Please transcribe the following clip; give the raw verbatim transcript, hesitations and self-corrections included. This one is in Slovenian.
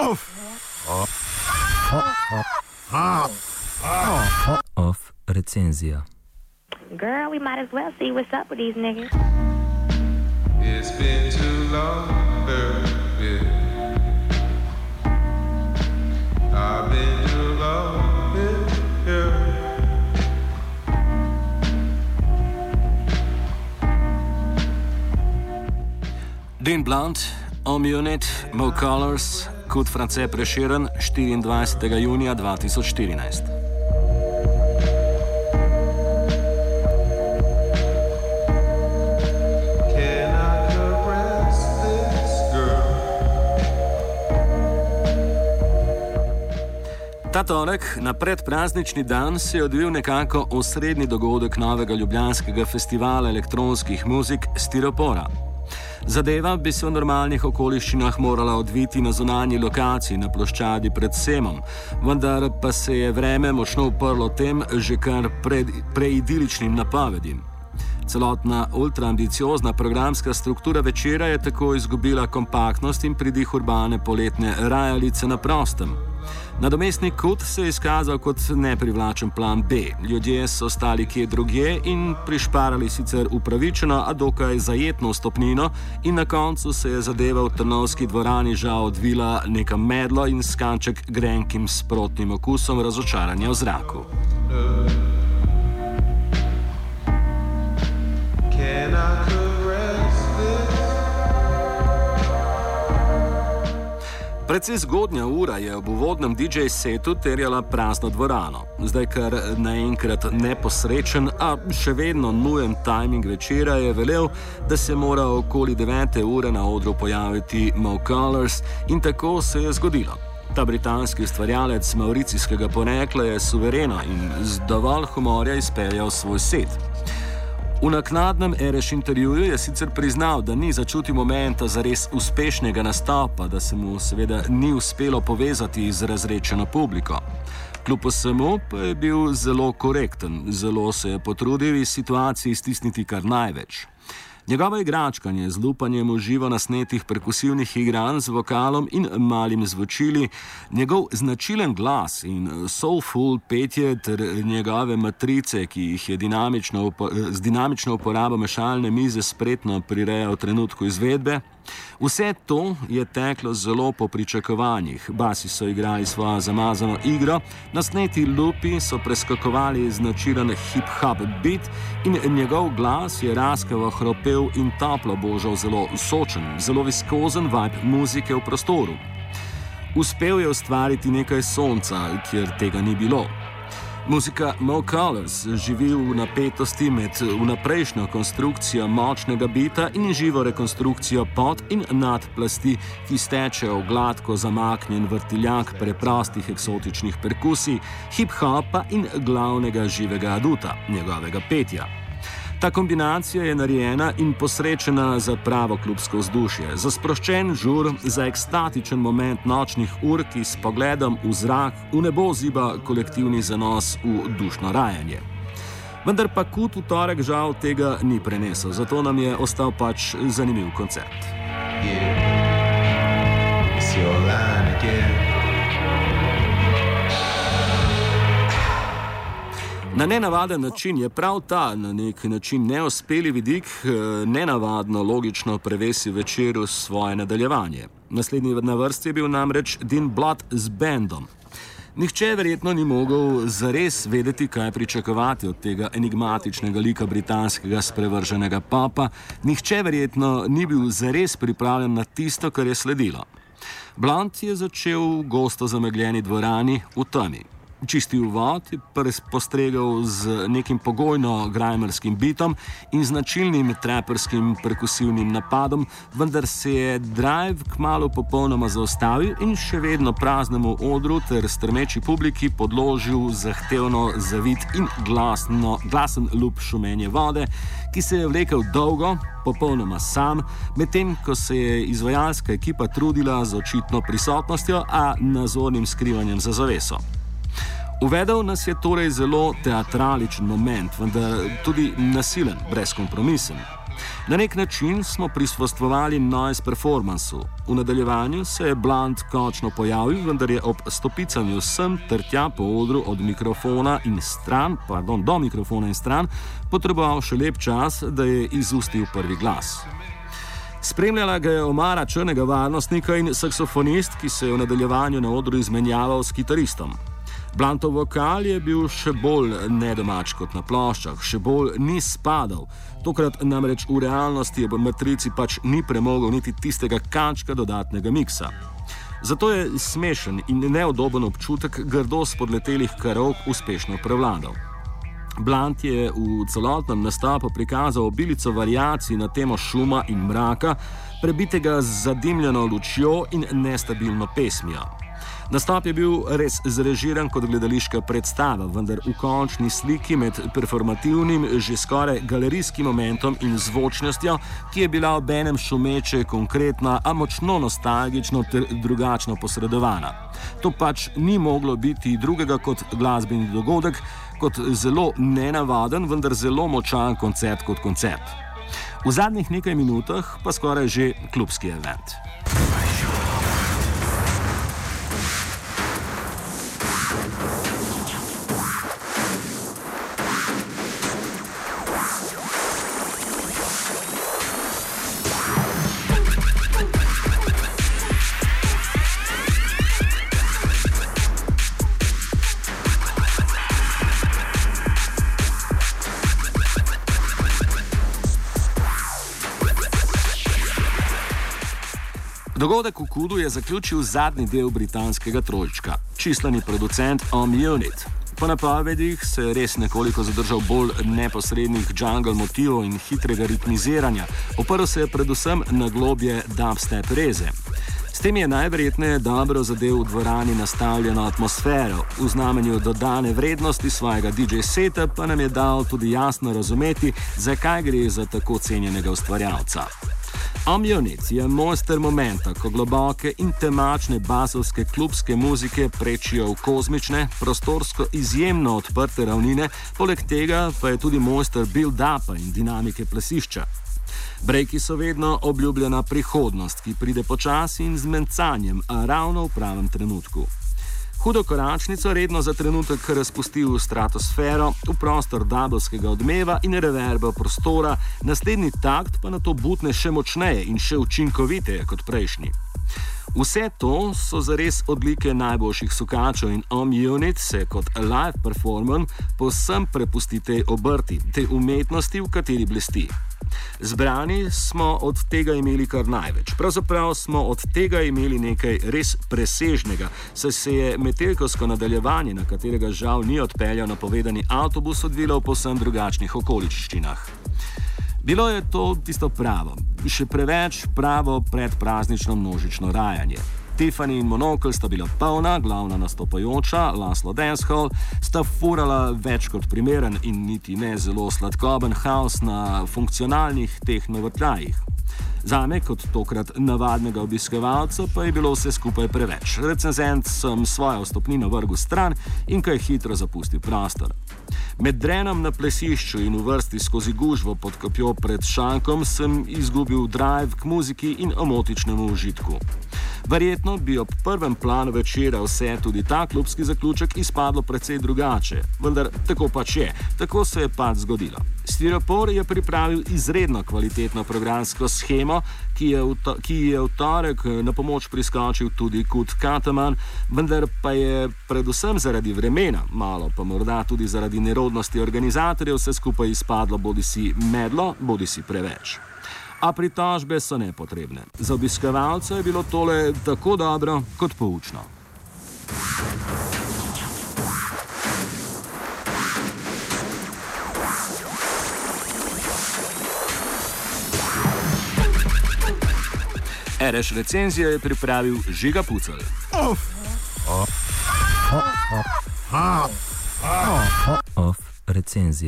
Off recenzija. Girl, we might as well see what's up with these niggas. It's been too long, yeah. I've been too long, yeah. Dean Blunt, Omunit, Mo Colors, Kud France Prešeren, štiriindvajsetega junija dva tisoč štirinajst. Ta torek, na predpraznični dan, se je odvil nekako osrednji dogodek novega ljubljanskega festivala elektronskih muzik Stiropora. Zadeva bi se v normalnih okoliščinah morala odviti na zunanji lokaciji na ploščadi pred Semom, vendar pa se je vreme močno uprlo tem že kar pred, preidiličnim napovedim. Celotna ultraambiciozna programska struktura večera je tako izgubila kompaktnost in pridih urbane poletne rajalice na prostem. Nadomestni Kud se je izkazal kot neprivlačen plan B. Ljudje so stali kje drugje in prišparali sicer upravičeno, a dokaj zajetno vstopnino, in na koncu se je zadeva v Trnovski dvorani žal odvila neka medlo in skanček grenkim sprotnim okusom razočaranja v zraku. Predvsej zgodnja ura je ob uvodnem D J setu terjala prazno dvorano. Zdaj kar naenkrat neposrečen, a še vedno nujen tajming večera je velel, da se mora okoli devete ure na odru pojaviti Mo Colors, in tako se je zgodilo. Ta britanski ustvarjalec mauricijskega porekla je suvereno in z dovolj humorja izpeljal svoj set. V naknadnem Ereš intervjuju je sicer priznal, da ni začutil momenta za res uspešnega nastopa, da se mu seveda ni uspelo povezati z razrečeno publiko. Kljub vsemu pa je bil zelo korekten, zelo se je potrudil iz situacije iztisniti kar največ. Njegovo igračkanje z lupanjem v živo nasnetih perkusivnih igranj z vokalom in malim zvočili, njegov značilen glas in soulful petje ter njegove matrice, ki jih je dinamično, z dinamično uporabo mešalne mize spretno prirejal v trenutku izvedbe, vse to je teklo zelo po pričakovanjih. Basi so igrali svojo zamazano igro, nasneti lupi so preskakovali značilen hip-hop beat in njegov glas je raskavo hropel in toplo božal zelo sočen, zelo viskozen vibe muzike v prostoru. Uspel je ustvariti nekaj sonca, kjer tega ni bilo. Muzika Mo Colors živi v napetosti med vnaprejšnjo konstrukcijo močnega bita in živo rekonstrukcijo pod in nad plasti, ki stečejo v gladko zamaknjen vrtiljak preprostih eksotičnih perkusij, hip-hopa in glavnega živega aduta, njegovega petja. Ta kombinacija je narejena in posrečena za pravo klubsko vzdušje, za sproščen žur, za ekstatičen moment nočnih ur, ki s pogledom v zrak v nebo ziba kolektivni zanos v dušno rajanje. Vendar pa Kud v torek žal tega ni prenesel, zato nam je ostal pač zanimiv koncert. Yeah. It's your line again. Na nenavaden način je prav ta, na nek način neuspeli vidik, nenavadno logično prevesil večeru svoje nadaljevanje. Naslednji na vrsti je bil namreč Dean Blunt z bandom. Nihče verjetno ni mogel zares vedeti, kaj pričakovati od tega enigmatičnega lika britanskega sprevrženega popa, nihče verjetno ni bil zares pripravljen na tisto, kar je sledilo. Blunt je začel v gosto zamegljeni dvorani v temi. Čisti uvod je postregel z nekim pogojno grajmerskim bitom in značilnim traperskim perkusivnim napadom, vendar se je drive kmalu popolnoma zaustavil in še vedno praznemu odru ter strmeči publiki podložil zahtevno zavit in glasno, glasen lup šumenje vode, ki se je vlekel dolgo, popolnoma sam, medtem ko se je izvajalska ekipa trudila z očitno prisotnostjo, a nazornim skrivanjem za zaveso. Uvedel nas je torej zelo teatraličen moment, vendar tudi nasilen, brezkompromisen. Na nek način smo prisostvovali noise performansu. V nadaljevanju se je Blunt končno pojavil, vendar je ob stopicanju sem ter tja po odru od mikrofona in stran, pardon, do mikrofona in stran, potreboval še lep čas, da je izustil prvi glas. Spremljala ga je omara črnega varnostnika in saksofonist, ki se je v nadaljevanju na odru izmenjaval s kitaristom. Bluntov vokal je bil še bolj nedomač kot na ploščah, še bolj ni spadal. Tokrat namreč v realnosti ob matrici pač ni premogel niti tistega kančka dodatnega miksa. Zato je smešen in neodoben občutek grdo spodletelih karaok uspešno prevladal. Blunt je v celotnem nastopu prikazal obilico variacij na temo šuma in mraka, prebitega z zadimljeno lučjo in nestabilno pesmijo. Nastop je bil res zrežiran kot gledališka predstava, vendar v končni sliki med performativnim, že skoraj galerijskim momentom in zvočnostjo, ki je bila obenem šumeče, konkretna, a močno nostalgično ter drugačno posredovana. To pač ni moglo biti drugega kot glasbeni dogodek, kot zelo nenavaden, vendar zelo močan koncert kot koncert. V zadnjih nekaj minutah pa skoraj že klubski event. Dogodek v Kudu je zaključil zadnji del britanskega trojčka, čislani producent Om Unit. Po napovedih se je res nekoliko zadržal bolj neposrednih jungle motivov in hitrega ritmiziranja, oprl se je predvsem na globje dubstep reze. S tem je najverjetneje dobro zadev v dvorani nastavljeno atmosfero, v znamenju dodane vrednosti svojega D J seta pa nam je dal tudi jasno razumeti, zakaj gre za tako cenjenega ustvarjalca. Om Unit je mojster momenta, ko globoke in temačne basovske klubske muzike prečijo v kozmične, prostorsko izjemno odprte ravnine, poleg tega pa je tudi mojster build-upa in dinamike plesišča. Breaki so vedno obljubljena prihodnost, ki pride počasi in z mencanjem, a ravno v pravem trenutku. Hudo koračnico redno za trenutek razpusti v stratosfero, v prostor doubleskega odmeva in reverba prostora, naslednji takt pa na to butne še močneje in še učinkoviteje kot prejšnji. Vse to so zares odlike najboljših sukačev in Om Unit se kot live performance povsem prepusti tej obrti, tej umetnosti, v kateri blesti. Zbrani smo od tega imeli kar največ. Pravzaprav smo od tega imeli nekaj res presežnega, saj se je metelkovsko nadaljevanje, na katerega žal ni odpeljal napovedani avtobus, odvilo v povsem drugačnih okoliščinah. Bilo je to tisto pravo, še preveč pravo predpraznično množično rajanje. Tiffany in Monocle sta bila polna, glavna nastopajoča, Laszlo Dancehall, sta furala več kot primeren in niti ne zelo sladkoben haos na funkcionalnih tehnovrtljajih. Zame, kot tokrat navadnega obiskovalca, pa je bilo vse skupaj preveč. Recenzent sem svojo vstopnino vrgel stran in kaj hitro zapustil prostor. Med drenom na plesišču in v vrsti skozi gužvo pod kopjo pred šankom sem izgubil drive k muziki in omotičnemu užitku. Verjetno bi ob prvem planu večera vse tudi ta klubski zaključek izpadlo precej drugače, vendar tako pač je, tako se je pač zgodilo. Stiropor je pripravil izredno kvalitetno programsko shemo, ki je v, to, ki je v torek na pomoč priskočil tudi Kurt Kataman, vendar pa je predvsem zaradi vremena, malo pa morda tudi zaradi nerodnosti organizatorjev, vse skupaj izpadlo bodisi medlo, bodisi preveč. A pritožbe so nepotrebne. Za obiskovalce je bilo tole tako dobro kot poučno. R Š recenzijo je pripravil Žiga Pucelj. Off. Off. Off. Off. Off. Off recenzija.